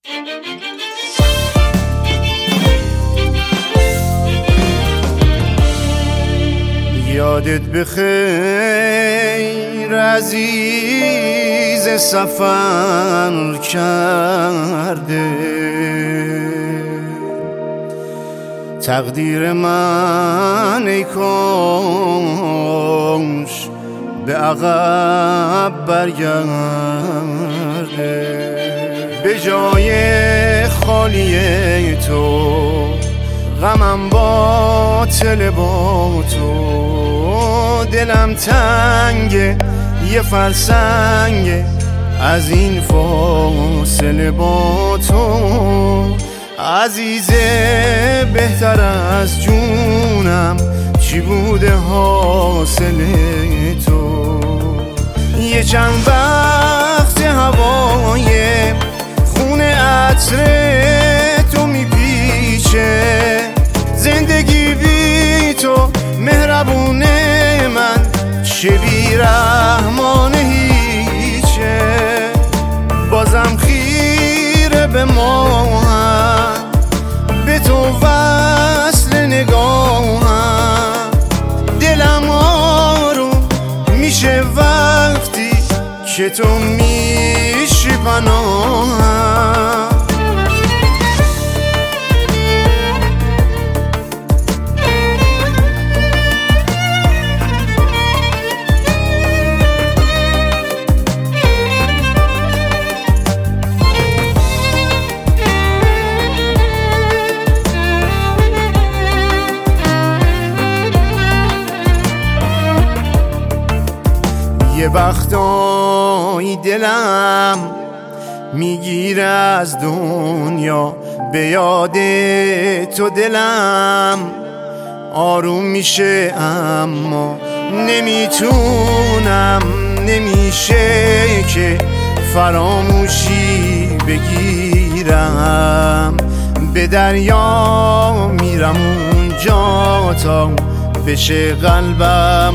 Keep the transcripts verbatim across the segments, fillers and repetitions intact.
یادت بخیر عزیز سفر کرده، تقدیر من ای کاش به عقب برگرده. به جای خالی تو غمم باطل با تو، دلم تنگه یه فرسنگ از این فاصله با تو. عزیزه بهتر از جونم چی بوده حاصل تو؟ یه چند وقت هوای خون عطر تو میپیچه، زندگی بی تو مهربونه من چه بیرحمانه هیچه. بازم خیره به ماهم، به تو وصل نگاهم، دلم آروم میشه وقتی که تو میشی پناهم. یه وقتایی دلم میگیره از دنیا، به یاد تو دلم آروم میشه، اما نمیتونم، نمیشه که فراموشی بگیرم. به دریا میرم اونجا تا بشه قلبم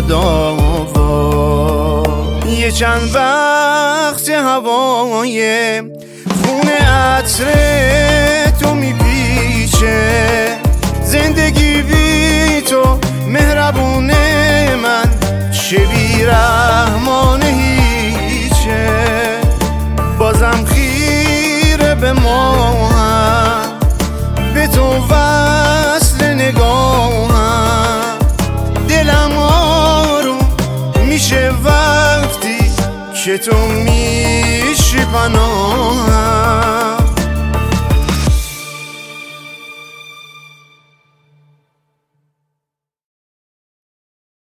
مداوا. یه چند وقت هوای خون عطر تو میپیچه، زندگی بی تو مهربونه من چه بیرحمانه هیچه. بازم خیره به ماهم، به تو وصل نگاهم، دلم آروم میشه وقتی که تو میشی پناه.